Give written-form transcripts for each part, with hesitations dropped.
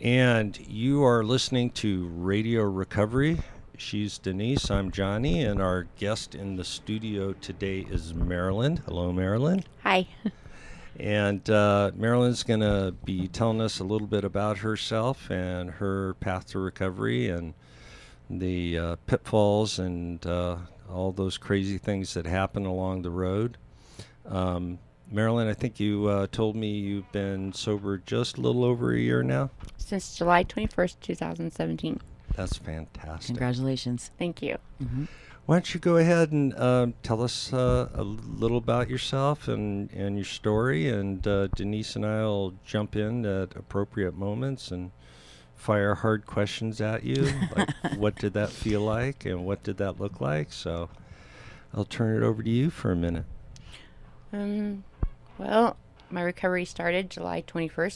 And you are listening to Radio Recovery. She's Denise, I'm Johnny, and our guest in the studio today is Marilyn. Hello, Marilyn. Hi. And Marilyn's going to be telling us a little bit about herself and her path to recovery and the pitfalls and all those crazy things that happen along the road. Marilyn, I think you told me you've been sober just a little over a year now? Since July 21st, 2017. That's fantastic. Congratulations. Thank you. Mm-hmm. Why don't you go ahead and tell us a little about yourself and your story, and Denise and I will jump in at appropriate moments and fire hard questions at you, like what did that feel like and what did that look like? So I'll turn it over to you for a minute. Well, my recovery started July 21st,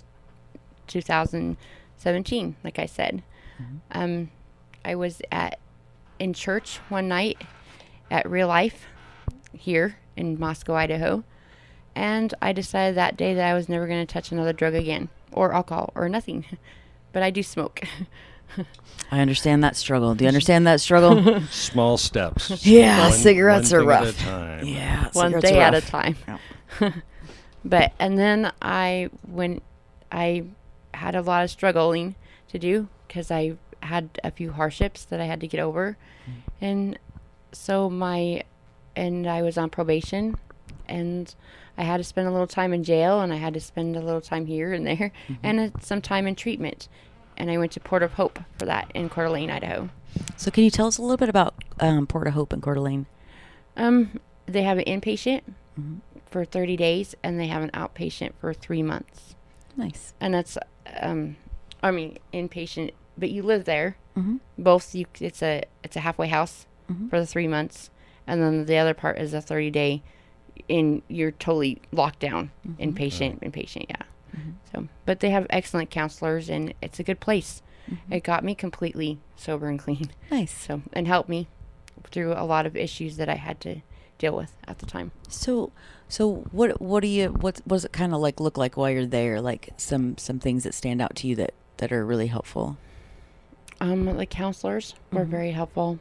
2017, like I said. Mm-hmm. I was in church one night at Real Life here in Moscow, Idaho, and I decided that day that I was never going to touch another drug again, or alcohol, or nothing. But I do smoke. I understand that struggle. Do you understand that struggle? Small steps. Yeah, cigarettes are rough. One thing at a time. Yeah, one day at a rough. time. Yeah. And then I had a lot of struggling to do because I had a few hardships that I had to get over. And so I was on probation, and I had to spend a little time in jail, and I had to spend a little time here and there, and some time in treatment. And I went to Port of Hope for that in Coeur d'Alene, Idaho. So can you tell us a little bit about Port of Hope and Coeur d'Alene? They have an inpatient for 30 days, and they have an outpatient for 3 months. Nice. And that's, inpatient, but you live there. Mm-hmm. Both, it's a halfway house for the 3 months, and then the other part is a 30-day, you're totally locked down, inpatient, yeah. Mm-hmm. So, but they have excellent counselors, and it's a good place. Mm-hmm. It got me completely sober and clean. Nice. So, and helped me through a lot of issues that I had to deal with at the time. So what does it kind of like look like while you're there? Like some things that stand out to you that are really helpful. The counselors were very helpful.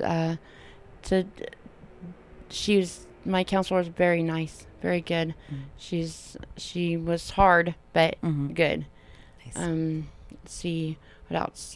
My counselor was very nice, very good. She was hard, but good. Nice. Let's see what else.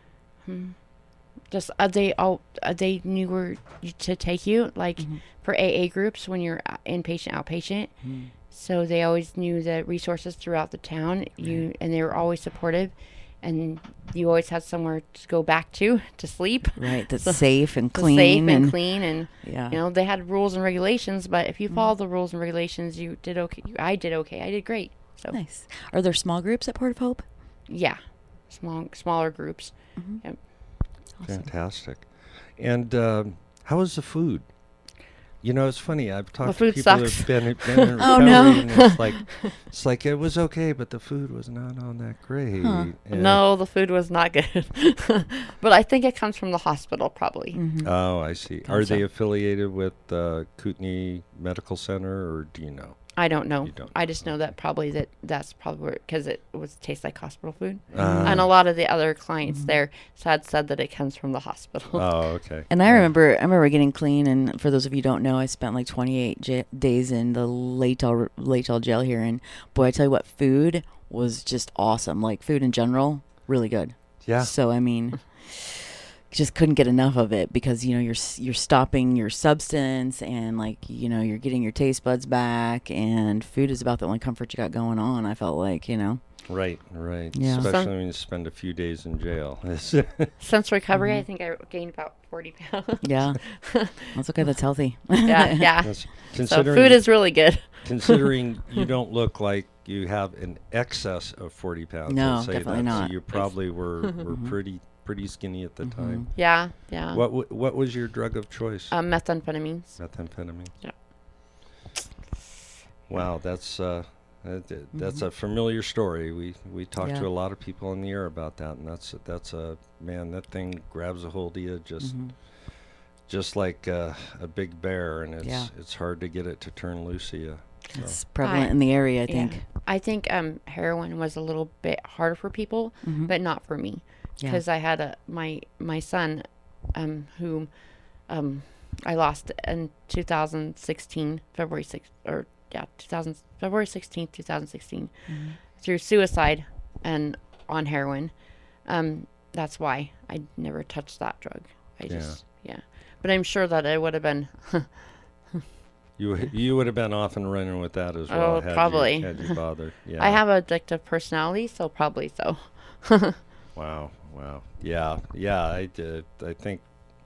Just they knew where to take you, like for AA groups when you're inpatient, outpatient. So they always knew the resources throughout the town. And they were always supportive. And you always had somewhere to go back to sleep. Right, that's safe and clean. And they had rules and regulations, but if you follow the rules and regulations, you did okay. I did okay. I did great. So nice. Are there small groups at Port of Hope? Yeah, smaller groups. Yep. Awesome. Fantastic. And how was the food? You know, it's funny. I've talked to food people sucks. who've been in recovery, Oh, no. and it's like it was okay, but the food was not all that great. Huh. No, the food was not good. But I think it comes from the hospital, probably. Oh, I see. Are they affiliated with Kootenai Medical Center, or do you know? I don't know. You don't I just know that that's probably because it tastes like hospital food. Ah. And a lot of the other clients there had said that it comes from the hospital. Oh, okay. And I remember getting clean, and for those of you who don't know, I spent like 28 days in the Latell jail here, and boy, I tell you what, food was just awesome. Like food in general, really good. Yeah. So I mean, just couldn't get enough of it because you're stopping your substance, and like you're getting your taste buds back, and food is about the only comfort you got going on. I felt like Right. Yeah. Especially when you spend a few days in jail. Since recovery, I think I gained about 40 pounds. Yeah, that's okay. That's healthy. Yeah. So Considering food is really good. Considering you don't look like you have an excess of 40 pounds. No, let's say definitely that. not. So you probably were pretty skinny at the time. Yeah. What was your drug of choice? Methamphetamines. Methamphetamine. Yeah. Wow, that's a familiar story. We talked to a lot of people in the air about that, and that's a man. That thing grabs a hold of you just like a big bear, and it's hard to get it to turn loose of you. So. It's prevalent in the area, I think. I think heroin was a little bit harder for people, but not for me, Yeah. because I had my son, whom I lost in 2016, February 6th, or yeah, February 16th, 2016, through suicide and on heroin. That's why I never touched that drug. I just, But I'm sure that it would have been, You would have been off and running with that as well. Oh, probably. Had you bothered. Yeah. I have an addictive personality, so probably so. Wow. Yeah. I think,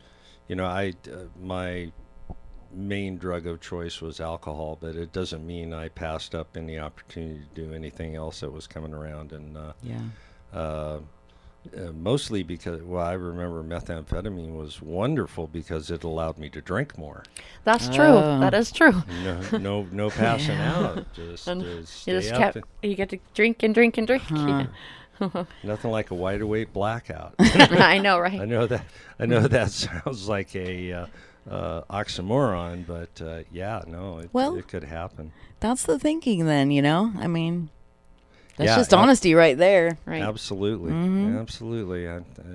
my main drug of choice was alcohol, but it doesn't mean I passed up any opportunity to do anything else that was coming around. And mostly because, I remember methamphetamine was wonderful because it allowed me to drink more. That's true. Oh. That is true. No passing out. Just And stay you just up. kept, you get to drink and drink and drink. Nothing like a wide awake blackout. I know, right? I know that sounds like a oxymoron, but it could happen. That's the thinking then, I mean, that's Yeah, just honesty right there. Right. Absolutely, Mm-hmm. absolutely.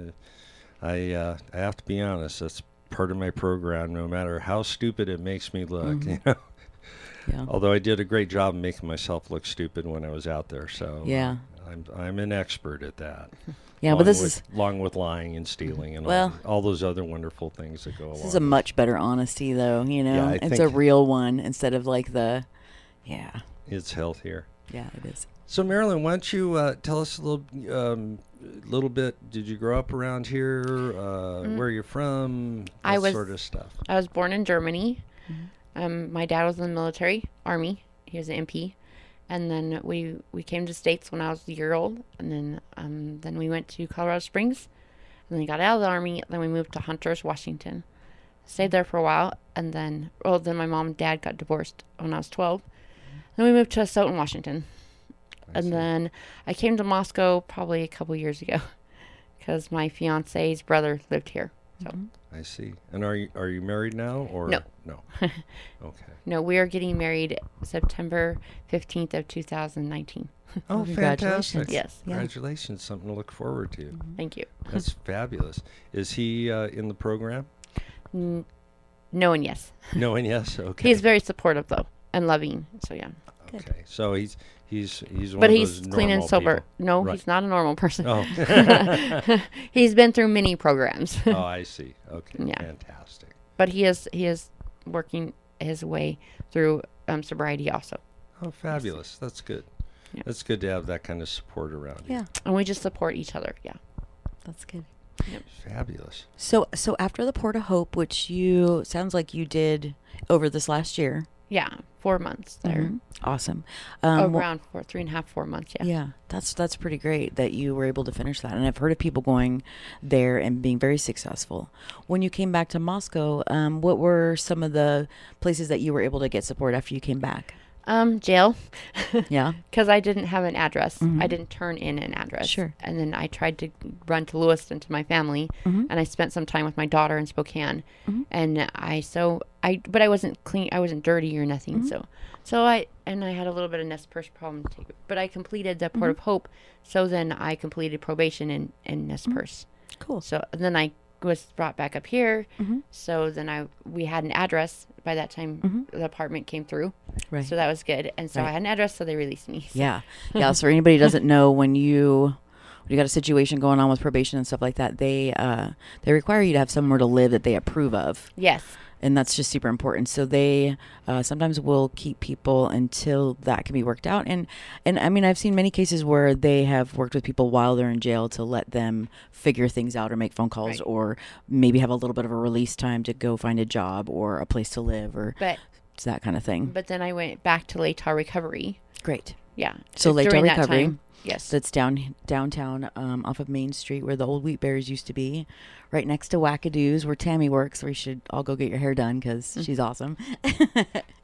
I have to be honest. That's part of my program. No matter how stupid it makes me look, Mm-hmm. Yeah. Although I did a great job of making myself look stupid when I was out there, so Yeah. I'm an expert at that. Yeah, but this along with lying and stealing and Well, all those other wonderful things that go along. this is a much better honesty though, Yeah, I it's a think- real one instead of like It's healthier. Yeah, it is. So Marilyn, why don't you tell us a little bit? Did you grow up around here? Where you're from? I That was- sort of stuff. I was born in Germany. My dad was in the military, Army. He was an MP. And then we came to States when I was a year old. And then we went to Colorado Springs. And then we got out of the Army. Then we moved to Hunters, Washington. Stayed there for a while. And then my mom and dad got divorced when I was 12. Then we moved to Stoughton, Washington. I see. Then I came to Moscow probably a couple years ago because my fiance's brother lived here. So I see. And are you married now or No. No. Okay. no, we are getting married September 15th of 2019. Oh, Congratulations. fantastic! Yes. Yeah. Congratulations. Something to look forward to. Thank you. That's fabulous. Is he in the program? No and yes. No and yes. Okay. He's very supportive though and loving. So yeah. Okay. So he's one But of he's those clean and normal sober. people. No, Right. he's not a normal person. Oh. He's been through many programs. Oh, I see. Okay. Yeah. Fantastic. But he is working his way through sobriety also. Oh, fabulous. That's good. Yeah. That's good to have that kind of support around you. Yeah, And we just support each other. Yeah. that's good. Fabulous. So after the Port of Hope, which you sounds like you did over this last year. Yeah. 4 months there. Awesome. Around 4 months. Yeah. Yeah, that's pretty great that you were able to finish that. And I've heard of people going there and being very successful. When you came back to Moscow, what were some of the places that you were able to get support after you came back? Jail. Yeah. Because I didn't have an address. I didn't turn in an address. Sure. And then I tried to run to Lewiston to my family, and I spent some time with my daughter in Spokane. And but I wasn't clean. I wasn't dirty or nothing. So I had a little bit of Nez Perce problem too. But I completed the Port of Hope. So then I completed probation in Nez Perce. Cool. So and then I was brought back up here. So then we had an address. By that time, the apartment came through. Right. So that was good. And so Right. I had an address, so they released me. So. Yeah. Yeah. So for anybody who doesn't know, when you got a situation going on with probation and stuff like that, they require you to have somewhere to live that they approve of. Yes. And that's just super important. So they sometimes will keep people until that can be worked out. And I mean, I've seen many cases where they have worked with people while they're in jail to let them figure things out or make phone calls Right. or maybe have a little bit of a release time to go find a job or a place to live or But that kind of thing. then I went back to Latah Recovery. Great. Yeah. So Latah during that Recovery. time, yes. That's downtown off of Main Street where the old Wheat Bears used to be, right next to Wackadoos where Tammy works, where you should all go get your hair done because she's awesome.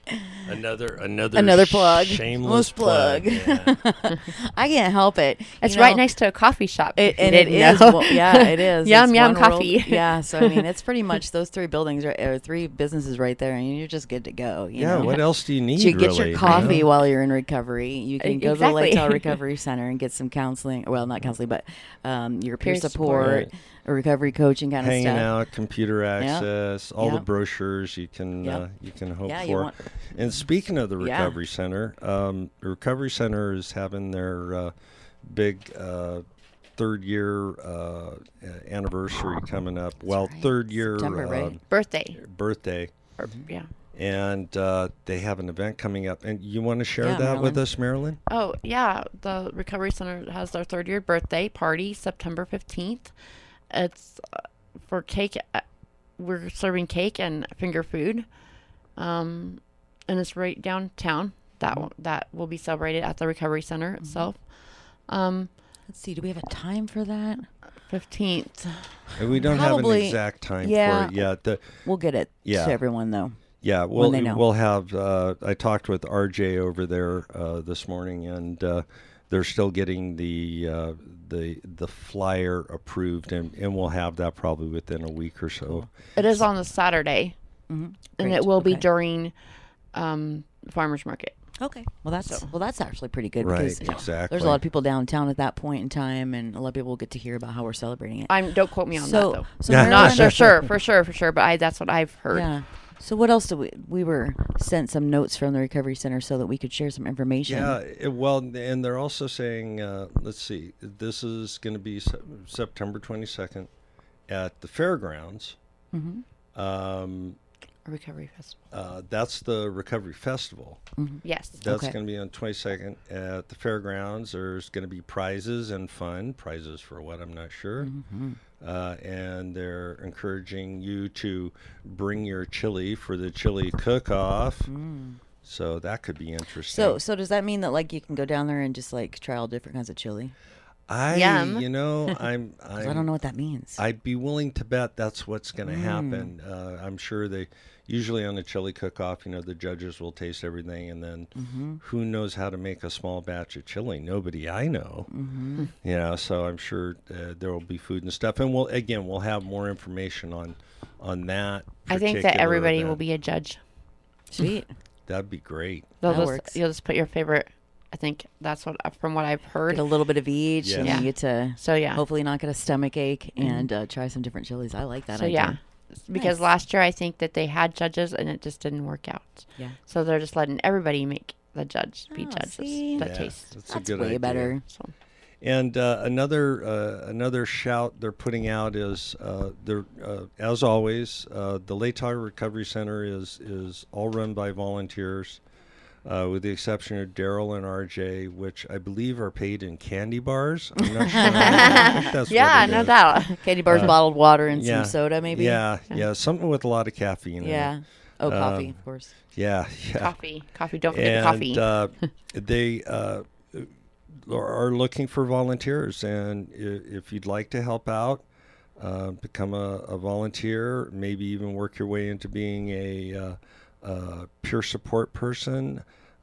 Another plug. Shameless plug. Yeah. I can't help it. It's You right know, next to a coffee shop. It, if you and it didn't is. know. Well, yeah, it is. Yum, It's yum one world- coffee. Yeah. So, I mean, it's pretty much those three buildings or three businesses right there, and you're just good to go. You Yeah, know? what else do you need, You get really? your coffee you know? while you're in recovery. You can go to the Lake Exactly. Tahoe Recovery Center and get some counseling. Well, not counseling, but your peer Peer support, support. or recovery coaching kind Hanging of stuff. out, computer access, all the Yep. brochures you can Yep. hope Yeah, for. you want. And speaking of the Yeah. Recovery Center, the Recovery Center is having their big third year anniversary coming up. Well, right. third year September, right? Birthday. birthday. Or, yeah. And they have an event coming up. And you want to share Yeah, that with Marilyn. us, Marilyn? Oh, yeah. The Recovery Center has their third year birthday party September 15th. It's for cake. We're serving cake and finger food. And it's right downtown. That will be celebrated at the Recovery Center itself. Let's see. Do we have a time for that? 15th. And we don't have an Probably- exact time yeah. for it yet. We'll get it Yeah. to everyone though. Yeah, when they know. we'll have. I talked with RJ over there this morning, and they're still getting the flyer approved, and we'll have that probably within a week or so. It is on the Saturday, and Great. it will be Okay. during farmers market. Okay. Well, that's So- that's actually pretty good Right, because exactly. there's a lot of people downtown at that point in time, and a lot of people will get to hear about how we're celebrating it. Don't quote me on So- that though. so Yeah. Marilyn- Not for sure. But that's what I've heard. Yeah. So what else do we were sent some notes from the Recovery Center so that we could share some information. Yeah, well, and they're also saying, let's see, this is going to be September 22nd at the fairgrounds. Mhm. A recovery festival. That's the Recovery Festival. Yes. That's Okay. going to be on 22nd at the fairgrounds. There's going to be prizes and fun. Prizes for what, I'm not sure. Mm-hmm. And they're encouraging you to bring your chili for the chili cook-off. So that could be interesting. So does that mean that like you can go down there and just like try all different kinds of chili? Yum. You know, I'm 'Cause I don't know what that means. I'd be willing to bet that's what's going to happen. I'm sure they usually on the chili cook-off, you know, the judges will taste everything, and then who knows how to make a small batch of chili? Nobody I know. You know, so I'm sure there will be food and stuff, and we'll have more information on that. I think that particular everybody event. will be a judge. Sweet. That'd be great. That works. You'll just put your favorite. I think that's from what I've heard. Get a little bit of each, and Yes. you get to So yeah. hopefully not get a stomach ache and try some different chilies. I like that So idea. yeah. Because Nice. last year I think that they had judges and it just didn't work out. Yeah. So they're just letting everybody make the judge be Oh, judges see? that Yeah, taste. that's a That's good way idea. better. So And another shout they're putting out is as always the Lake Tahoe Recovery Center is all run by volunteers, with the exception of Daryl and RJ, which I believe are paid in candy bars. I'm not sure. I think that's yeah, what it no is. doubt. Candy bars, bottled water, and Yeah. some soda, maybe. Yeah, something with a lot of caffeine. Yeah. In it. Oh, coffee, of course. Yeah. Coffee. Don't forget the coffee. They are looking for volunteers, and if you'd like to help out, become a volunteer, maybe even work your way into being a peer support person.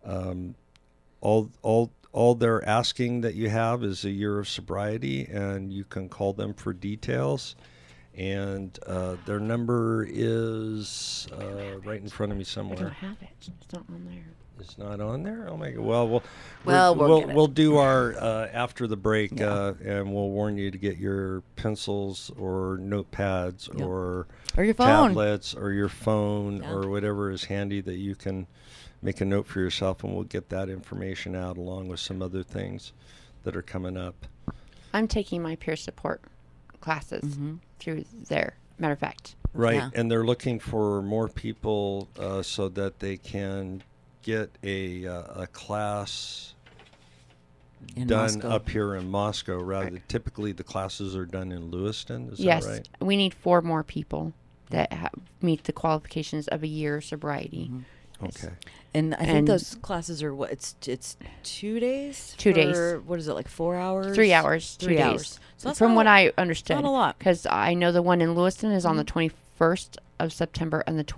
All they're asking that you have is a year of sobriety, and you can call them for details. And their number is right in front of me I don't somewhere. have it. It's not on there. It's not on there. Oh my God! Well, we'll get it. we'll do our after the break, Yeah. and we'll warn you to get your pencils or notepads Yep. or Or your phone. tablets or your phone Yeah. or whatever is handy that you can make a note for yourself, and we'll get that information out along with some other things that are coming up. I'm taking my peer support classes through there. Matter of fact. Right, Yeah. and they're looking for more people so that they can get a class In done Moscow. up here in Moscow. Rather, typically the classes are done in Lewiston. Is Yes. that right? We need 4 more people that meet the qualifications of a year sobriety. Okay. And I think And- those classes are what? It's 2 days. 2 days. for- What is it, like 4 hours? 3 hours, 2 3 days. hours. So that's From not what a- I understood. not a lot. Because I know the one in Lewiston is on the 21st of September and the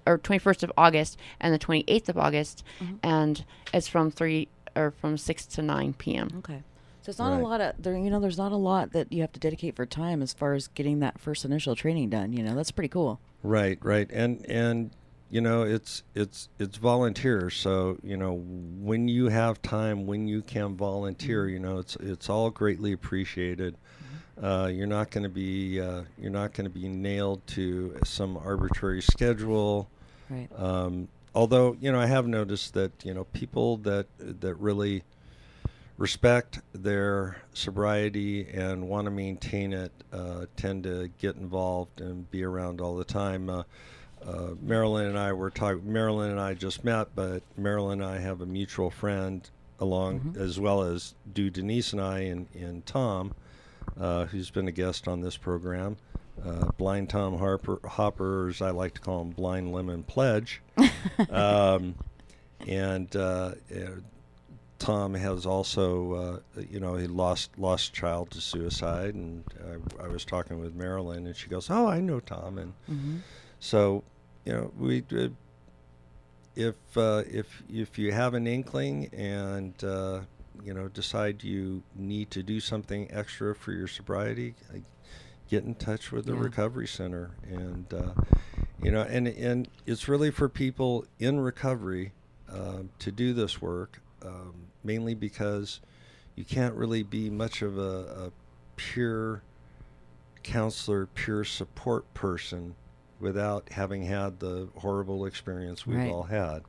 21st of August and the 28th of August, and it's from 6 to 9 p.m. Okay. So it's not Right. a lot of there. There's not a lot that you have to dedicate for time as far as getting that first initial training done. That's pretty cool. Right, right, and it's volunteer. So when you have time, when you can volunteer, it's all greatly appreciated. You're not going to be nailed to some arbitrary schedule. Right. Although I have noticed that people that really respect their sobriety and want to maintain it tend to get involved and be around all the time. Marilyn and I were talking. Marilyn and I just met, but Marilyn and I have a mutual friend along, as well as do Denise and I and Tom, who's been a guest on this program. Blind Tom Hopper, as I like to call him, Blind Lemon Pledge. And Tom has also, he lost a child to suicide, and I was talking with Marilyn, and she goes, "Oh, I know Tom," and so, we if you have an inkling and decide you need to do something extra for your sobriety, get in touch with the recovery center, and and it's really for people in recovery to do this work. Mainly because you can't really be much of a peer counselor, peer support person without having had the horrible experience we've all had.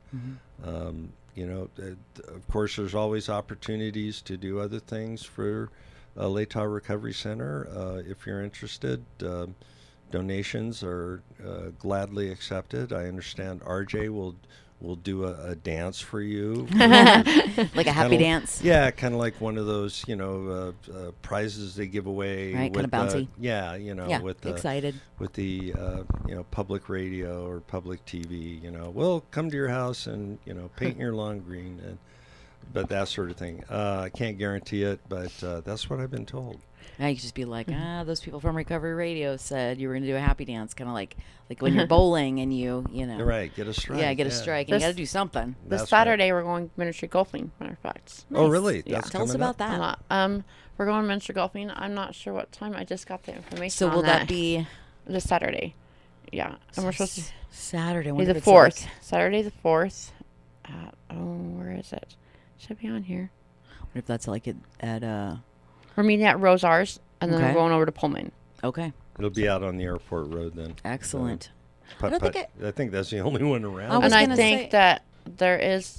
Of course, there's always opportunities to do other things for Latah Recovery Center. If you're interested, donations are gladly accepted. I understand RJ will do a dance for you. Like a happy dance. Yeah, kind of like one of those, prizes they give away. Right, kind of bouncy. With excited. With the, public radio or public TV, we'll come to your house and, paint your lawn green, but that sort of thing. I can't guarantee it, but that's what I've been told. Now you could just be like, those people from Recovery Radio said you were going to do a happy dance, kind of like when you're bowling and You're right, get a strike. Yeah, get a strike, and you got to do something. This Saturday we're going miniature golfing. Matter of fact. Nice. Oh, really? Yeah. That's Tell us about up? that. We're going miniature golfing. I'm not sure what time. I just got the information. So on will that be this Saturday? Yeah, and we're supposed to Saturday? be the 4th. Saturday the 4th. Where is it? Should be on here. What if that's like at We're meeting at Rosars, and then Okay. we're going over to Pullman. Okay. It'll be out on the airport road then. Excellent. But, I don't think I think that's the only one around. I was And I gonna think say- that there is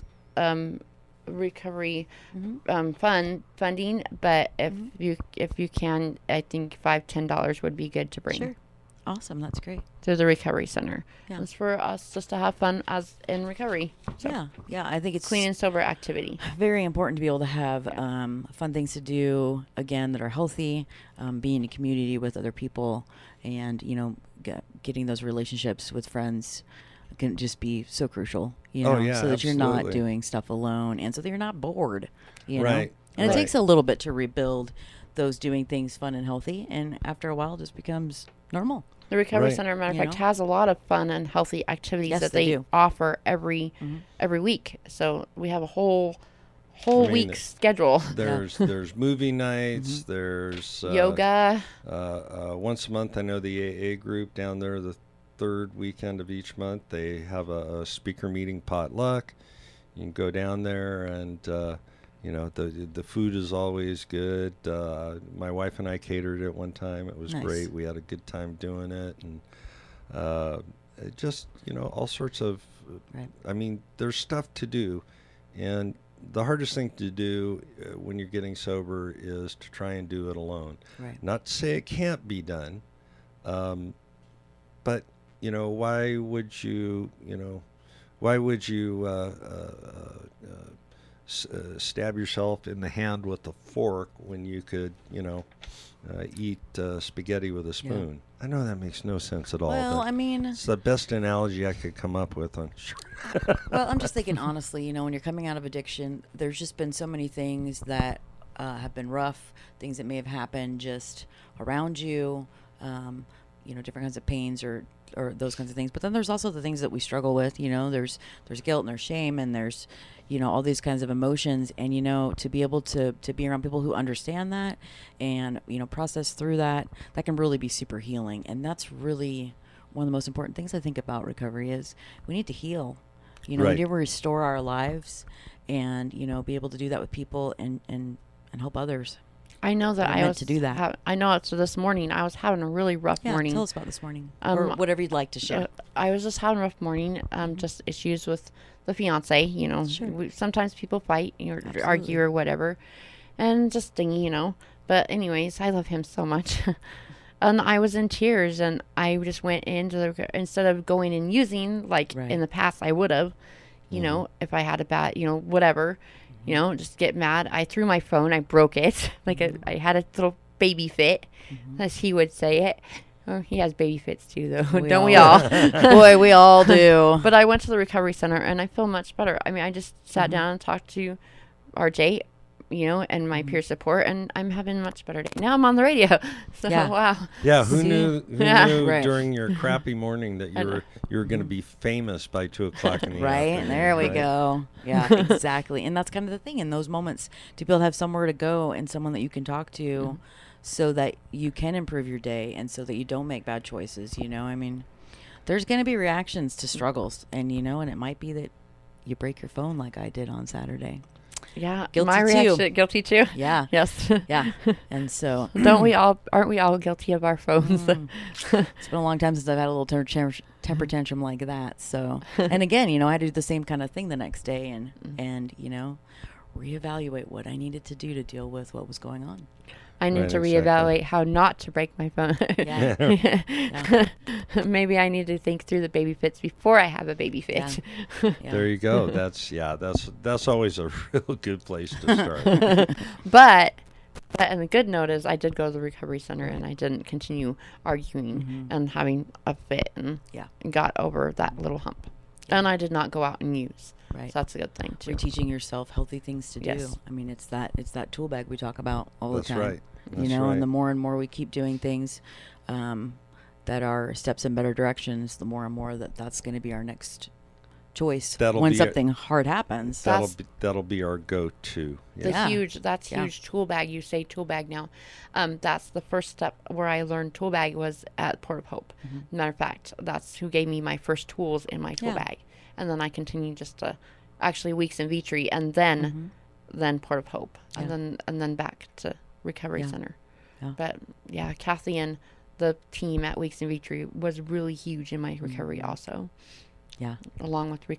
recovery funding, but if you can, I think $5-10 would be good to bring. Sure. Awesome. That's great. To the recovery center. Yeah. It's for us just to have fun as in recovery. So Yeah. Yeah. I think it's clean and sober activity. very important to be able to have fun things to do, again, that are healthy, be in a community with other people, and getting those relationships with friends can just be so crucial, Oh, yeah, so that you're not absolutely. doing stuff alone, and so that you're not bored, Right, and it right. takes a little bit to rebuild those doing things fun and healthy, and after a while it just becomes normal. The recovery Right. center, matter of You fact, know? has a lot of fun and healthy activities Yes, that they they do. offer every week. So we have a whole mean, week's schedule. There's movie nights. There's Yoga. Once a month, I know the AA group down there. The third weekend of each month, they have a speaker meeting potluck. You can go down there, and the food is always good. My wife and I catered it one time. It was Nice. great. We had a good time doing it, and it just all sorts of. Right. I mean, there's stuff to do, and the hardest thing to do when you're getting sober is to try and do it alone. Right. Not to say it can't be done, but why would you stab yourself in the hand with a fork when you could eat spaghetti with a spoon? I know that makes no sense at all. Well, but I mean, it's the best analogy I could come up with. well, I'm just thinking honestly, when you're coming out of addiction, there's just been so many things that have been rough, things that may have happened just around you, different kinds of pains or or those kinds of things. But then there's also the things that we struggle with. You know, there's guilt and there's shame and there's, you know, all these kinds of emotions. And, you know, to be able to be around people who understand that and, you know, process through that, that can really be super healing. And that's really one of the most important things I think about recovery is we need to heal. You know, Right. we need to restore our lives and, you know, be able to do that with people and help others. I know that We're I meant was to do that. I know it's this morning. I was having a really rough Yeah, morning. tell us about this morning or whatever you'd like to share. I was just having a rough morning. Just issues with the fiance. You know, Sure. sometimes people fight or Absolutely. argue or whatever, and just thingy, you know. But anyways, I love him so much. And I was in tears, and I just went into instead of going and using like Right. in the past I would have, you know, if I had a bad, you know, whatever, you know, just get mad. I threw my phone, I broke it, like I had a little baby fit, as he would say it. Oh, he has baby fits too, though, don't we all? Boy, we all do. But I went to the recovery center, and I feel much better. I mean, I just sat down and talked to RJ, you know, and my peer support, and I'm having a much better day. Now I'm on the radio. So, Yeah. wow. Yeah, who See? knew? Who Yeah. knew Right. during your crappy morning that I you know. were going to be famous by 2:00 in the Right, afternoon? there we right? go. Yeah, exactly. And that's kind of the thing in those moments to be able to have somewhere to go and someone that you can talk to so that you can improve your day and so that you don't make bad choices, you know? I mean, there's going to be reactions to struggles and, you know, and it might be that you break your phone like I did on Saturday. Yeah. Guilty my too. reaction, guilty too. Yeah. Yes. Yeah. And so Don't we all, aren't we all guilty of our phones? it's been a long time since I've had a little temper tantrum like that. So, and again, you know, I had to do the same kind of thing the next day and, you know, reevaluate what I needed to do to deal with what was going on. I need Right, to exactly. reevaluate how not to break my phone. Yeah. Yeah. Maybe I need to think through the baby fits before I have a baby fit. Yeah. There you go. That's always a real good place to start. But and the good note is I did go to the recovery center and I didn't continue arguing and having a fit and Yeah. got over that little hump. And I did not go out and use. Right. So that's a good thing too. You're teaching yourself healthy things to do. Yes. I mean, it's that tool bag we talk about all That's the time. right. You That's know, right. and the more and more we keep doing things that are steps in better directions, the more and more that's going to be our next choice That'll when be something hard happens. That'll be our go-to. The Yeah. huge Yeah. huge tool bag. You say tool bag now. That's the first step where I learned tool bag was at Port of Hope. Matter of fact, that's who gave me my first tools in my tool Yeah. bag. And then I continued just to actually Weeks in Vitry and then Port of Hope Yeah. and then back to Recovery Yeah. Center. Yeah. But yeah, Kathy and the team at Weeks in Vitry was really huge in my recovery also, Yeah. along with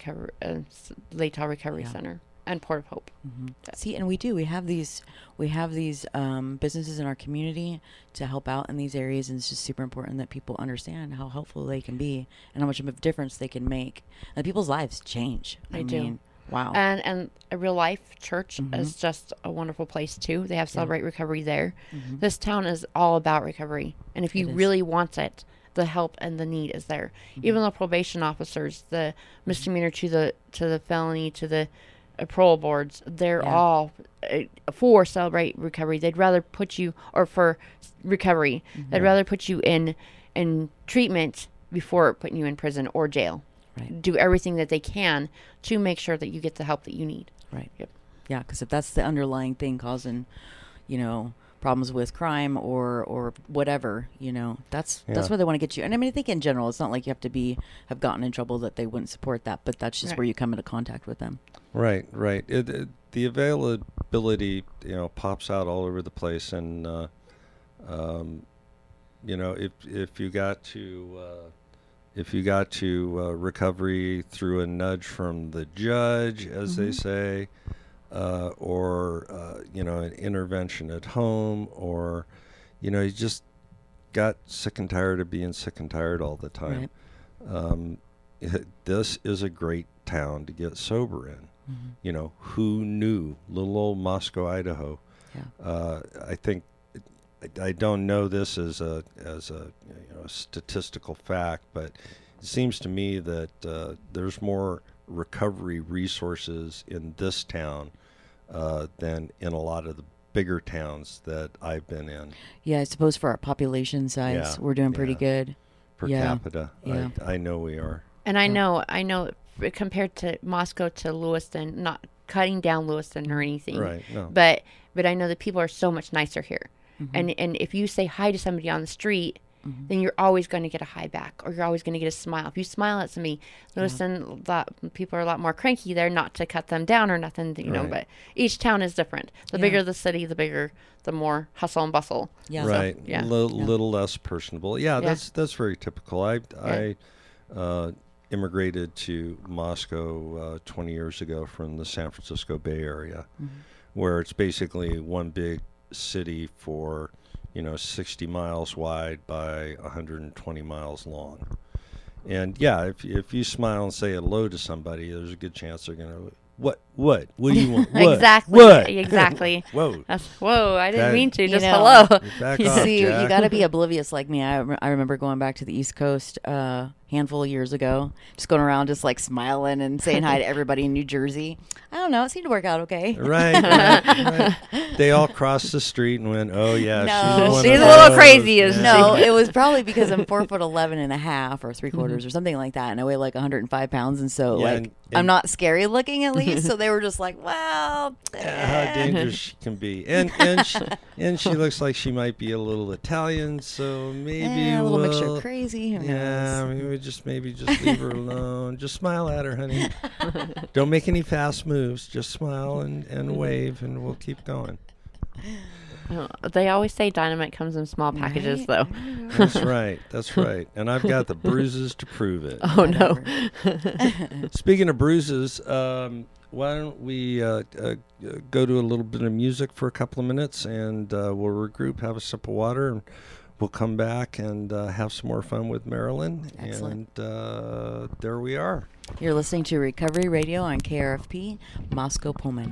Laytown Recovery Yeah. Center and Port of Hope. See, and we have these businesses in our community to help out in these areas, and it's just super important that people understand how helpful they can be and how much of a difference they can make, and people's lives change. They do. mean, wow. And a real life church is just a wonderful place too. They have Celebrate Recovery there. This town is all about recovery, and if you It is. really want it, the help and the need is there. Even the probation officers, the misdemeanor to the felony to the parole boards, they're Yeah. all for Celebrate Recovery. They'd rather put you or for recovery. They'd rather put you in treatment before putting you in prison or jail. Right. Do everything that they can to make sure that you get the help that you need. Right. Yep. Yeah, because if that's the underlying thing causing, you know, problems with crime or whatever, you know, that's Yeah. where they want to get you. And I mean, I think in general, it's not like you have to have gotten in trouble that they wouldn't support that, but that's just Right. where you come into contact with them. Right. The availability, you know, pops out all over the place, and you know, if you got to recovery through a nudge from the judge, as they say, or you know, an intervention at home, or you know, you just got sick and tired of being sick and tired all the time. This is a great town to get sober in. You know, who knew? Little old Moscow, Idaho. Yeah. I think I don't know this as a you know, statistical fact, but it seems to me that there's more recovery resources in this town than in a lot of the bigger towns that I've been in. Yeah, I suppose for our population size, Yeah, we're doing pretty yeah. good. per Yeah. capita. Yeah. I know we are. And I know compared to Moscow to Lewiston, not cutting down Lewiston or anything. Right. No. But I know that people are so much nicer here. Mm-hmm. And if you say hi to somebody on the street, then you're always going to get a hi back, or you're always going to get a smile. If you smile at somebody, Lewiston, people are a lot more cranky there, not to cut them down or nothing, you know, Right. but each town is different. The Yeah. bigger the city, the more hustle and bustle. Yeah. Right. yeah. Little less personable. Yeah, Yeah. that's very typical. I immigrated to Moscow 20 years ago from the San Francisco Bay Area, where it's basically one big city for 60 miles wide by 120 miles long. And yeah, if you smile and say hello to somebody, there's a good chance they're gonna what do you want? What? Exactly. What? Exactly. Whoa. Whoa, I didn't That- mean to. You Just know, hello. Back You off, see, you Jack. got to be oblivious like me. I remember going back to the East Coast handful of years ago, just going around just like smiling and saying hi to everybody in New Jersey. I don't know. It seemed to work out okay. Right. They all crossed the street and went, "Oh yeah, No. she's, She's one a of little those." crazy, isn't Yeah. No, it was probably because I'm 4'11" and a half or 3/4 or something like that, and I weigh like 105 pounds, and so Yeah, like and- I'm not scary looking at least. So they were just like, well, How dangerous she can be, and she looks like she might be a little Italian, so maybe a little mixture we'll- of crazy. Who Yeah, knows? maybe just leave her alone. Just smile at her, honey. Don't make any fast moves. Just smile and wave, and we'll keep going. They always say dynamite comes in small packages, Right? though. That's right. That's right. And I've got the bruises to prove it. Oh, no. Whatever. Speaking of bruises, why don't we go to a little bit of music for a couple of minutes, and we'll regroup, have a sip of water, and we'll come back and have some more fun with Marilyn. Excellent. And there we are. You're listening to Recovery Radio on KRFP, Moscow Pullman.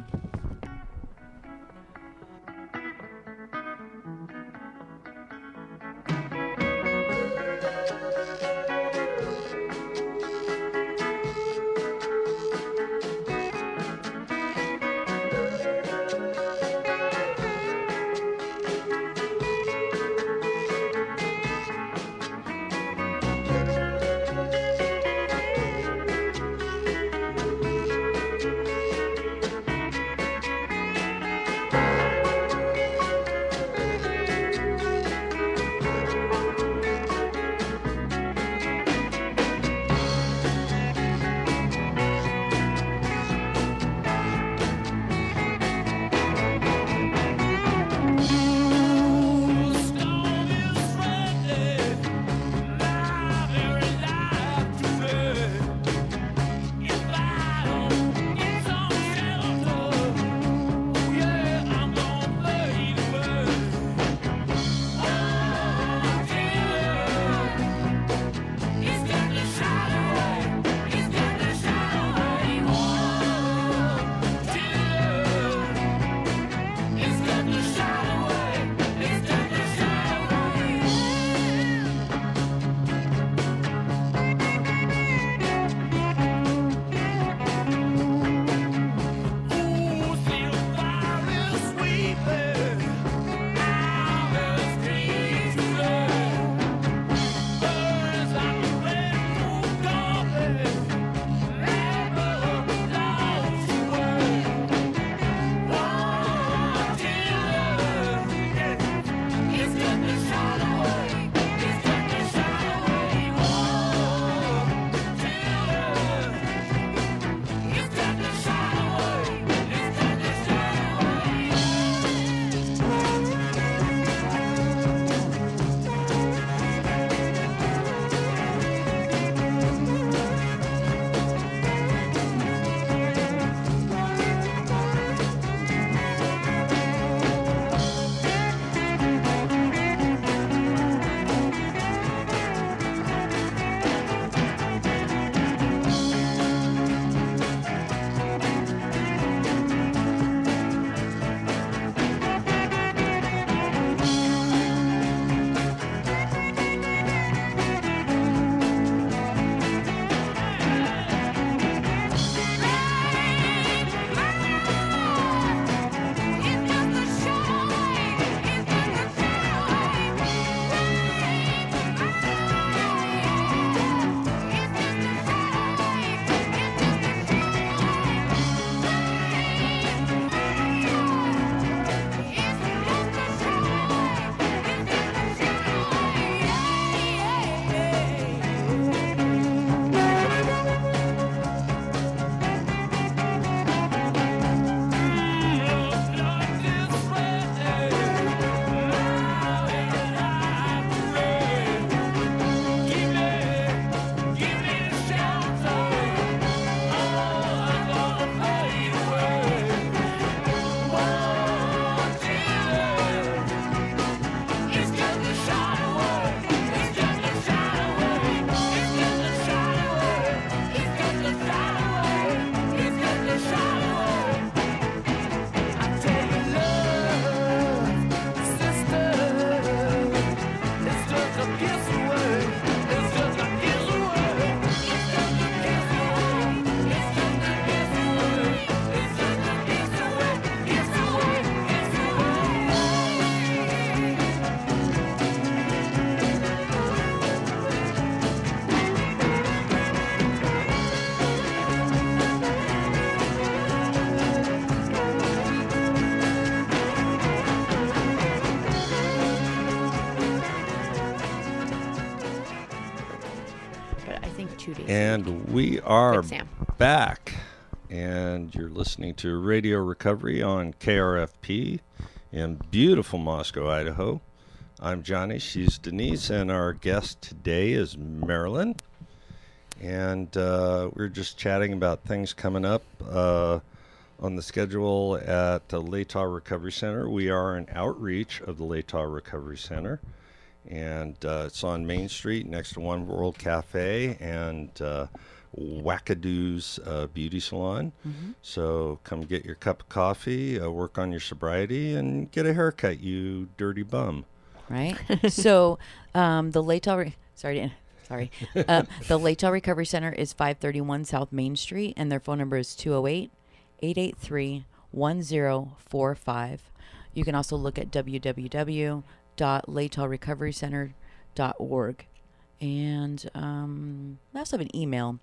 And we are Thanks, Sam. back. And you're listening to Radio Recovery on KRFP in beautiful Moscow, Idaho. I'm Johnny. She's Denise. And our guest today is Marilyn. And we're just chatting about things coming up on the schedule at the Latah Recovery Center. We are an outreach of the Latah Recovery Center. And it's on Main Street next to One World Cafe and Wackadoo's Beauty Salon. Mm-hmm. So come get your cup of coffee, work on your sobriety, and get a haircut, you dirty bum. Right. So the Latah, the Latah Recovery Center is 531 South Main Street, and their phone number is 208-883-1045. You can also look at www.latahrecoverycenter.org. And they also have an email,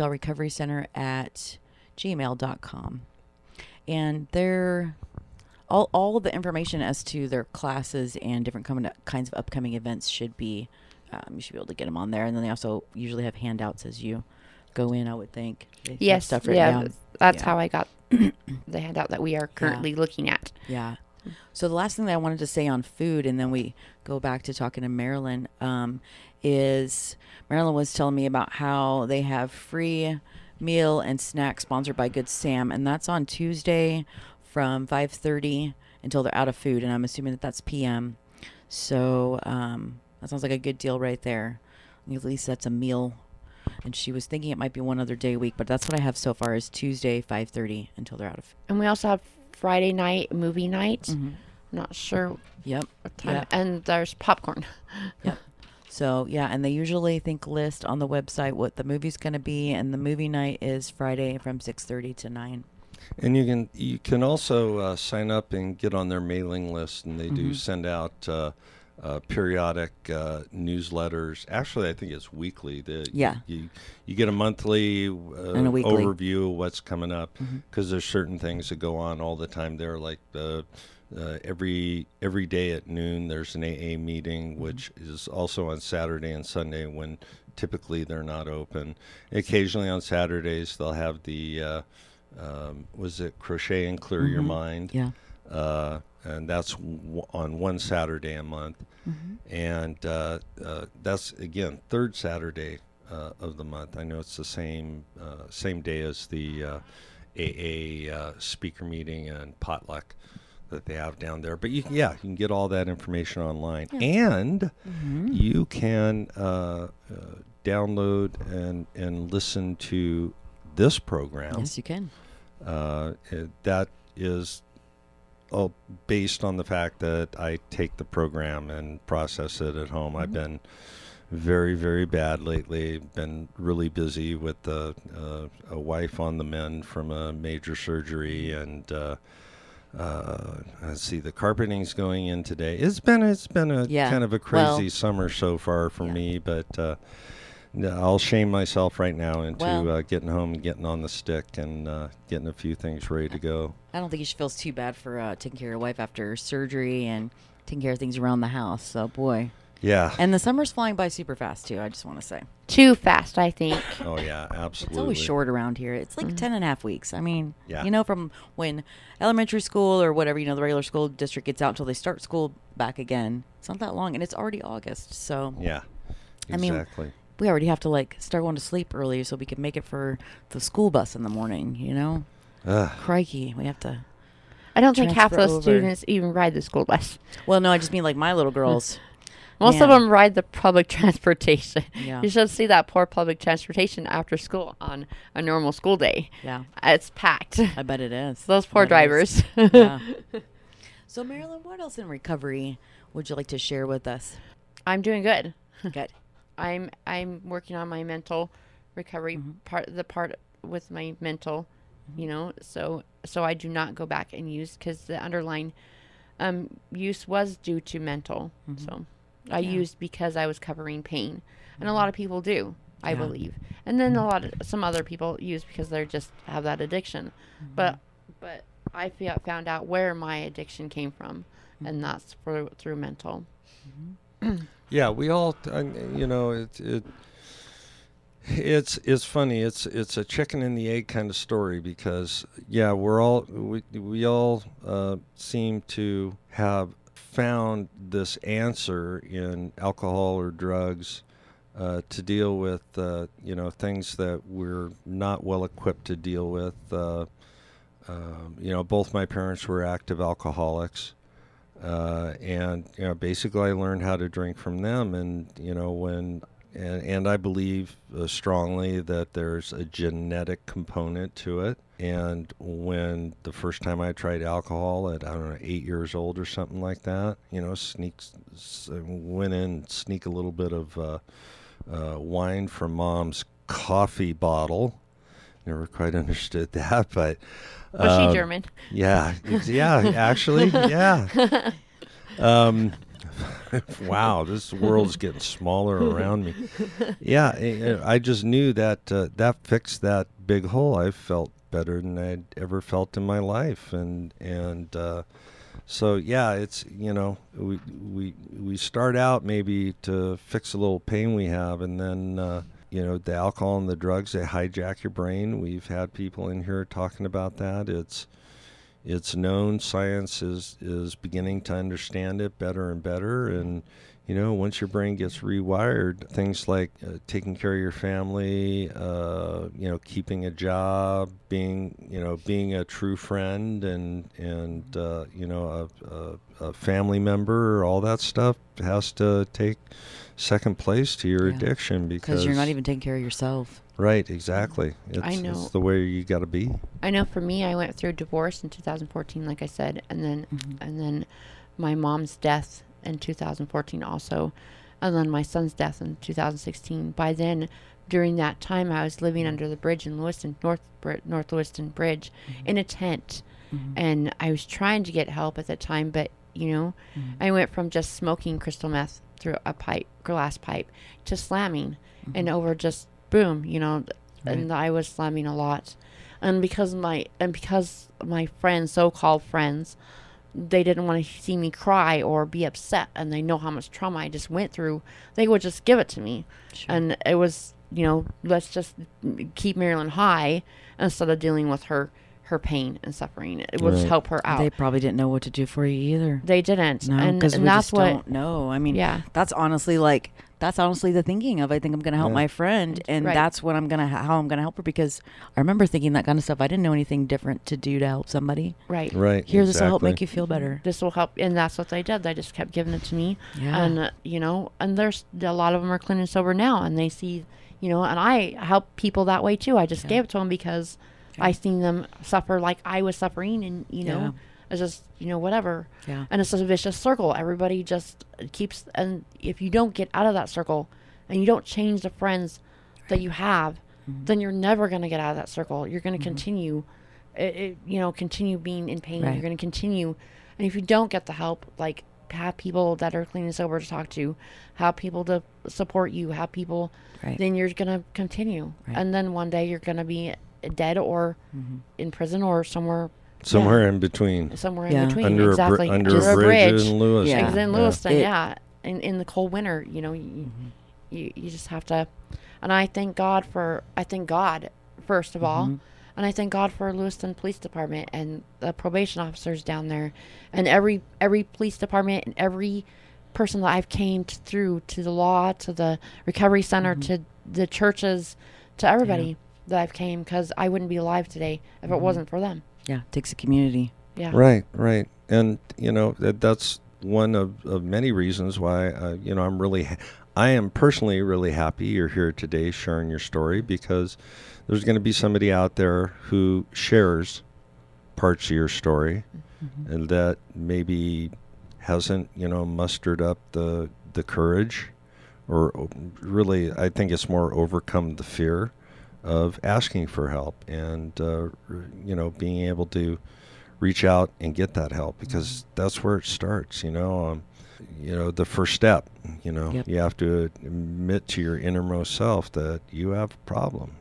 latahrecoverycenter@gmail.com. And they're all of the information as to their classes and different kinds of upcoming events should be, you should be able to get them on there. And then they also usually have handouts as you go in, I would think. They have Yes, stuff written down. that's Yeah. how I got the handout that we are currently looking at. Yeah. So the last thing that I wanted to say on food, and then we go back to talking to Marilyn, is Marilyn was telling me about how they have free meal and snack sponsored by Good Sam, and that's on Tuesday from 5:30 until they're out of food, and I'm assuming that that's PM. So that sounds like a good deal right there. At least that's a meal. And she was thinking it might be one other day a week, but that's what I have so far is Tuesday 5:30 until they're out of. And we also have Friday night movie night. Mm-hmm. Not sure Yep. what time. Yep. And there's popcorn. Yep. So, yeah, and they usually list on the website what the movie's going to be, and the movie night is Friday from 6:30 to 9. And you can also sign up and get on their mailing list, and they do send out periodic newsletters. Actually, I think it's weekly. You get a monthly And a weekly overview of what's coming up, because there's certain things that go on all the time there, like every day at noon there's an AA meeting, which is also on Saturday and Sunday when typically they're not open. Occasionally on Saturdays they'll have the Crochet and Clear Your Mind? Yeah. And that's on one Saturday a month. And that's, again, third Saturday of the month. I know it's the same day as the AA speaker meeting and potluck that they have down there. But you can get all that information online. Yeah. And you can download and listen to this program. Yes, you can. That is all based on the fact that I take the program and process it at home. I've been very, very bad lately. Been really busy with a wife on the mend from a major surgery, and let's see, the carpeting's going in today. It's been a kind of a crazy summer so far for me, but I'll shame myself right now into getting home and getting on the stick and getting a few things ready to go. I don't think you should feel too bad for taking care of your wife after surgery and taking care of things around the house. So, boy. Yeah. And the summer's flying by super fast, too, I just want to say. Too fast, I think. Oh, yeah, absolutely. It's always short around here. It's like 10.5 weeks. I mean, yeah. From when elementary school or whatever, the regular school district gets out until they start school back again. It's not that long, and it's already August. So, yeah, exactly. I mean, we already have to start going to sleep early so we can make it for the school bus in the morning, Crikey, we have to. I don't think half transfer those over. students even ride the school bus. Well, no, I just mean my little girls. Most of them ride the public transportation. Yeah. You should see that poor public transportation after school on a normal school day. Yeah. It's packed. I bet it is. Those poor drivers. Yeah. So, Marilyn, what else in recovery would you like to share with us? I'm doing good. Good. I'm working on my mental recovery part with my mental, so I do not go back and use, because the underlying use was due to mental. So I used because I was covering pain, and a lot of people do, I believe. And then some other people use because they just have that addiction. But I found out where my addiction came from, and that's through mental. Yeah, we all, It's funny. It's a chicken and the egg kind of story because yeah, we all seem to have found this answer in alcohol or drugs to deal with things that we're not well equipped to deal with. Both my parents were active alcoholics. And basically, I learned how to drink from them, and and I believe strongly that there's a genetic component to it. And when the first time I tried alcohol at, I don't know, 8 years old or something like that, went in and sneak a little bit of wine from mom's coffee bottle. Never quite understood that, but Was she German? yeah, actually, yeah. Wow, this world's getting smaller around me. Yeah, I just knew that that fixed that big hole. I felt better than I'd ever felt in my life, and so yeah, it's we start out maybe to fix a little pain we have, and then the alcohol and the drugs, they hijack your brain. We've had people in here talking about that. It's known. Science is beginning to understand it better and better. And, once your brain gets rewired, things like taking care of your family, keeping a job, being a true friend and a family member, all that stuff has to take second place to your addiction because you're not even taking care of yourself. Right, exactly. I know. It's the way you got to be. I know for me, I went through divorce in 2014, like I said, and then my mom's death in 2014 also, and then my son's death in 2016. By then, during that time, I was living under the bridge in Lewiston, North Lewiston Bridge, in a tent, and I was trying to get help at that time, but I went from just smoking crystal meth through a glass pipe, to slamming, and over just boom, and I was slamming a lot, and because my friends, so-called friends, they didn't want to see me cry or be upset, and they know how much trauma I just went through. They would just give it to me, and it was let's just keep Marilyn high instead of dealing with her pain and suffering. It would help her out. They probably didn't know what to do for you either. They didn't. No, because we that's just don't know. I mean, that's honestly the thinking of, I think I'm going to help my friend, and that's what how I'm going to help her, because I remember thinking that kind of stuff. I didn't know anything different to do to help somebody. Right. Here, this will help make you feel better. This will help, and that's what they did. They just kept giving it to me, and and there's a lot of them are clean and sober now, and they see, and I help people that way too. I just gave it to them because I seen them suffer like I was suffering, and it's just whatever. Yeah. And it's a vicious circle. Everybody just keeps, and if you don't get out of that circle, and you don't change the friends that you have, then you're never going to get out of that circle. You're going to continue, continue being in pain. Right. You're going to continue, and if you don't get the help, like have people that are clean and sober to talk to, have people to support you, have people, then you're going to continue, and then one day you're going to be dead or in prison or somewhere in between. Somewhere in between, under exactly. Under a bridge in Lewiston. In Lewiston, in the cold winter, you just have to. And I thank God first of all, and I thank God for Lewiston Police Department and the probation officers down there, and every police department and every person that I've came through, to the law, to the recovery center, to the churches, to everybody that I've came, because I wouldn't be alive today if it wasn't for them. Yeah, it takes a community. Yeah. Right. And, that's one of many reasons why, I am personally really happy you're here today sharing your story, because there's going to be somebody out there who shares parts of your story and that maybe hasn't, mustered up the courage, or really, I think it's more overcome the fear of asking for help, and being able to reach out and get that help, because that's where it starts. The first step. You have to admit to your innermost self that you have a problem.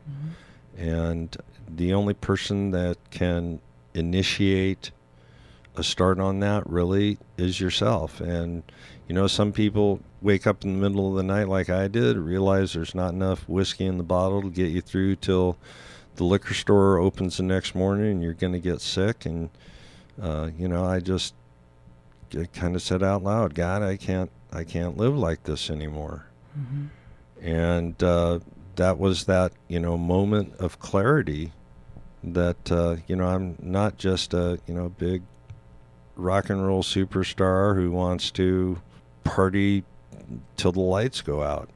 And the only person that can initiate a start on that really is yourself. And, some people wake up in the middle of the night like I did, realize there's not enough whiskey in the bottle to get you through till the liquor store opens the next morning and you're going to get sick. And, I just kind of said out loud, God, I can't live like this anymore. Mm-hmm. And that was that, moment of clarity that, I'm not just a, big rock and roll superstar who wants to party till the lights go out.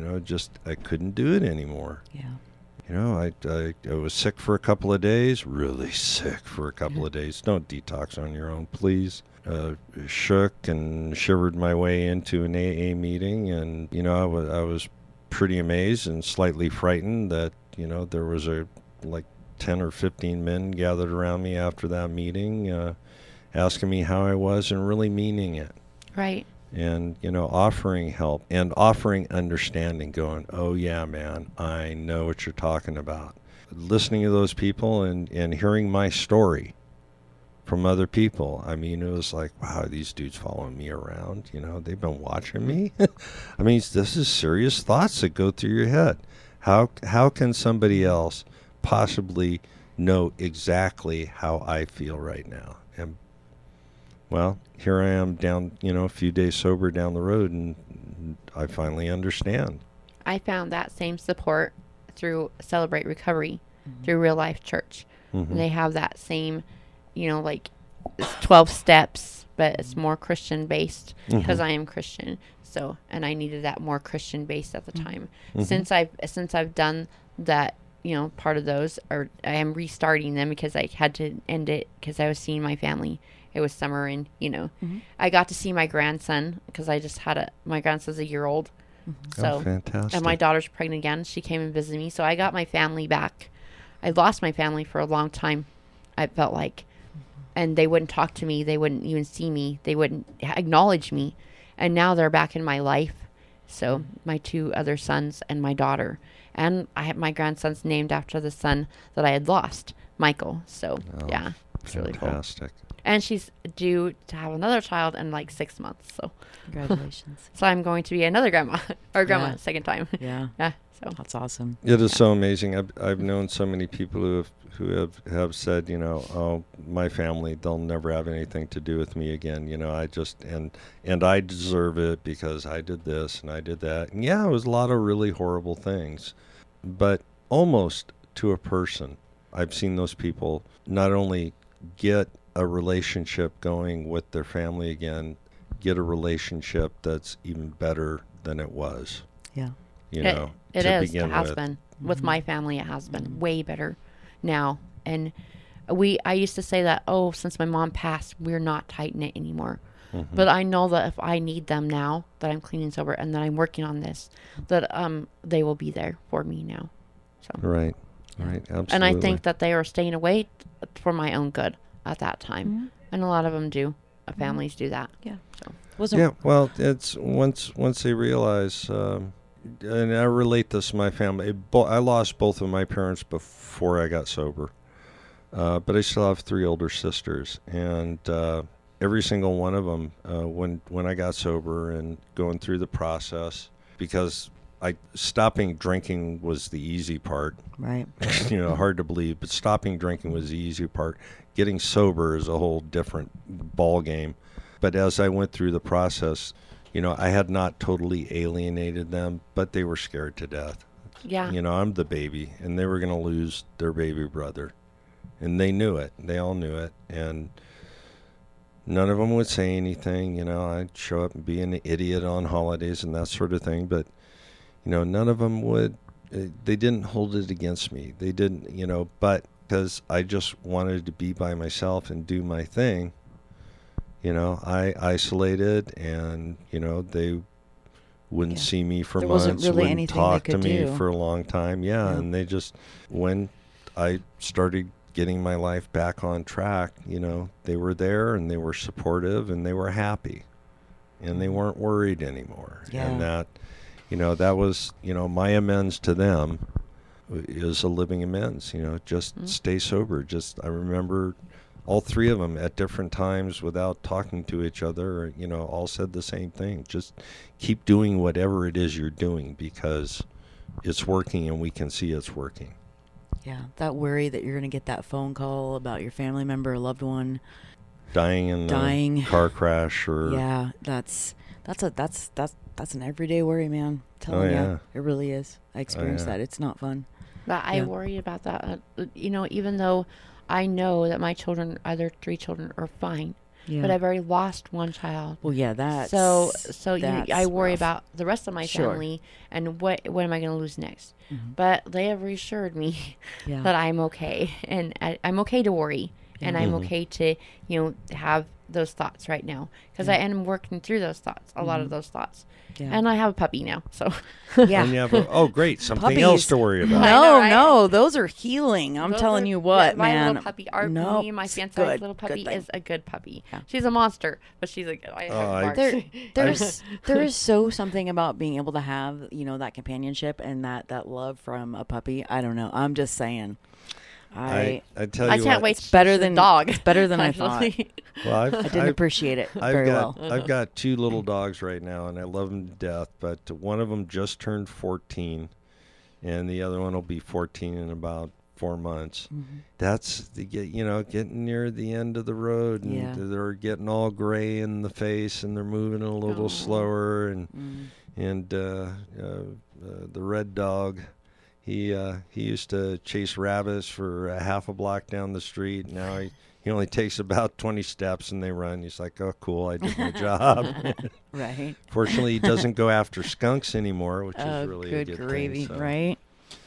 I couldn't do it anymore. Yeah. I was sick for a couple of days, really sick for a couple of days. Don't detox on your own, please. Shook and shivered my way into an AA meeting, and, I was pretty amazed and slightly frightened that, there was like 10 or 15 men gathered around me after that meeting, asking me how I was and really meaning it. Right. And, offering help and offering understanding, going, oh, yeah, man, I know what you're talking about. Listening to those people and hearing my story from other people. I mean, it was like, wow, these dudes following me around. They've been watching me. I mean, this is serious thoughts that go through your head. How can somebody else possibly know exactly how I feel right now? And, well, here I am down, a few days sober down the road, and I finally understand. I found that same support through Celebrate Recovery, through Real Life Church. Mm-hmm. And they have that same, like it's 12 steps, but it's more Christian based because I am Christian. So, and I needed that more Christian based at the time. Mm-hmm. Since I've done that, part of those, or I am restarting them because I had to end it because I was seeing my family. It was summer, and I got to see my grandson because I just had my grandson's a year old. So, fantastic. And my daughter's pregnant again. She came and visited me, so I got my family back. I lost my family for a long time, I felt like, and they wouldn't talk to me. They wouldn't even see me. They wouldn't acknowledge me, and now they're back in my life. So my two other sons and my daughter, and I have my grandson's named after the son that I had lost, Michael. So yeah, it's really cool. Fantastic. And she's due to have another child in like 6 months. So Congratulations. so I'm going to be another grandma, second time. Yeah. Yeah. So That's awesome. It is so amazing. I've known so many people who have said, oh, my family, they'll never have anything to do with me again. I just and I deserve it because I did this and I did that. And yeah, it was a lot of really horrible things, but almost to a person, I've seen those people not only get a relationship going with their family again, get a relationship that's even better than it was. Yeah. It is. It has been. With my family, it has been way better now. And I used to say that, since my mom passed, we're not tight-knit anymore. Mm-hmm. But I know that if I need them now, that I'm clean and sober, and that I'm working on this, that they will be there for me now. So. Right. Absolutely. And I think that they are staying away for my own good at that time. Mm-hmm. And a lot of them do. Families do that. Yeah. So. Yeah, well, it's once they realize, and I relate this to my family. I lost both of my parents before I got sober, but I still have 3 older sisters, and every single one of them, when I got sober and going through the process, because stopping drinking was the easy part. Right. Hard to believe, but stopping drinking was the easy part. Getting sober is a whole different ball game. But as I went through the process, I had not totally alienated them, but they were scared to death. Yeah. I'm the baby, and they were going to lose their baby brother. And they knew it. They all knew it. And none of them would say anything. I'd show up and be an idiot on holidays and that sort of thing. But, none of them would. They didn't hold it against me. They didn't, but because I just wanted to be by myself and do my thing, I isolated, and, they wouldn't see me for there months, wasn't really wouldn't anything talk they to could me do. for a long time. Yeah, and they just, when I started getting my life back on track, they were there, and they were supportive, and they were happy, and they weren't worried anymore. Yeah. And that, that was, my amends to them is a living amends. Just stay sober. I remember all three of them at different times without talking to each other, all said the same thing. Just keep doing whatever it is you're doing because it's working and we can see it's working. Yeah, that worry that you're going to get that phone call about your family member or loved one Dying in a car crash or... Yeah, that's an everyday worry, man. Telling you, it really is. I experienced that. It's not fun. But I worry about that. Even though I know that my children, other 3 children, are fine. Yeah. But I've already lost one child. Well, yeah, that's... So I worry rough. about the rest of my family and what am I going to lose next. Mm-hmm. But they have reassured me that I'm okay. And I'm okay to worry. Yeah. And I'm okay to, have those thoughts right now. Because I am working through those thoughts, a lot of those thoughts. Yeah. And I have a puppy now, so. Yeah. And you have great. Something else to worry about. No, those are healing. I'm telling you what, my man. My little puppy, me and my fiance's little puppy is a good puppy. Yeah. She's a monster, but she's a good. There is something about being able to have, that companionship and that love from a puppy. I don't know. I'm just saying. I tell you, I can't wait. It's better than dog. It's better than I thought. Well, I didn't appreciate it very well. I've got 2 little dogs right now, and I love them to death. But one of them just turned 14, and the other one will be 14 in about 4 months. Mm-hmm. That's getting near the end of the road, and they're getting all gray in the face, and they're moving a little slower, and the red dog. He used to chase rabbits for a half a block down the street. Now he only takes about 20 steps and they run. He's like, oh, cool, I did my job. Right. Fortunately, he doesn't go after skunks anymore, which is really a good gravy, thing. So. Right.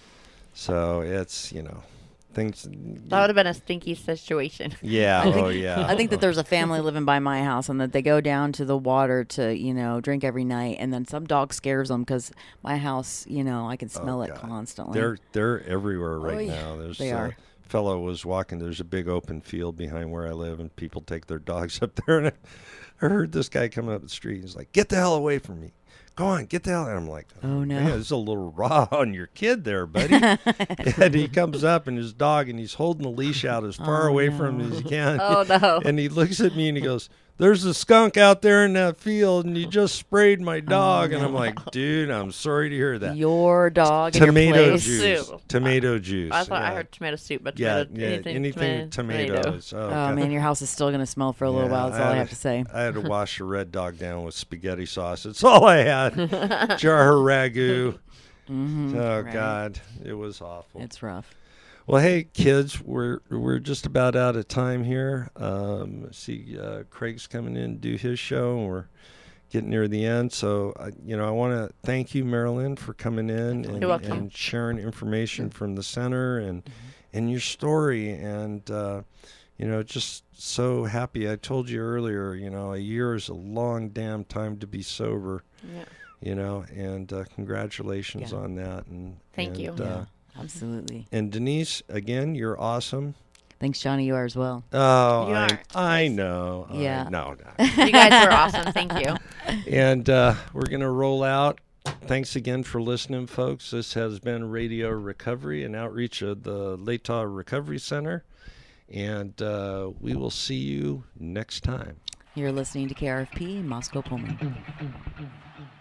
So it's, things. That would have been a stinky situation. Yeah. I think that there's a family living by my house and that they go down to the water to, drink every night. And then some dog scares them because my house, I can smell it constantly. They're everywhere right now. They are. Fellow was walking. There's a big open field behind where I live, and people take their dogs up there. And I heard this guy coming up the street. He's like, "Get the hell away from me! Go on, get the hell!" And I'm like, "Oh no, man, there's a little raw on your kid there, buddy." And he comes up and his dog, and he's holding the leash out as far away from him as he can. Oh no! And he looks at me and he goes, "There's a skunk out there in that field, and you just sprayed my dog." And I'm like, "Dude, I'm sorry to hear that." Your dog, tomato and juice, soup. Tomato juice. I thought I heard tomato soup, but anything tomatoes. Oh man, your house is still gonna smell for a little while. That's all I have to say. I had to wash the red dog down with spaghetti sauce. That's all I had. Jar of ragu. Mm-hmm, right. God, it was awful. It's rough. Well, hey, kids, we're just about out of time here. Craig's coming in to do his show, and we're getting near the end. So, I want to thank you, Marilyn, for coming in and sharing information from the center and your story. And, just so happy. I told you earlier, a year is a long damn time to be sober. Yeah. And congratulations on that. And thank you. Absolutely. And Denise, again, you're awesome. Thanks, Johnny. You are as well. Oh, I know. Yeah. No. You guys were awesome. Thank you. And we're going to roll out. Thanks again for listening, folks. This has been Radio Recovery, an outreach of the Latah Recovery Center. And we will see you next time. You're listening to KRFP Moscow Pullman.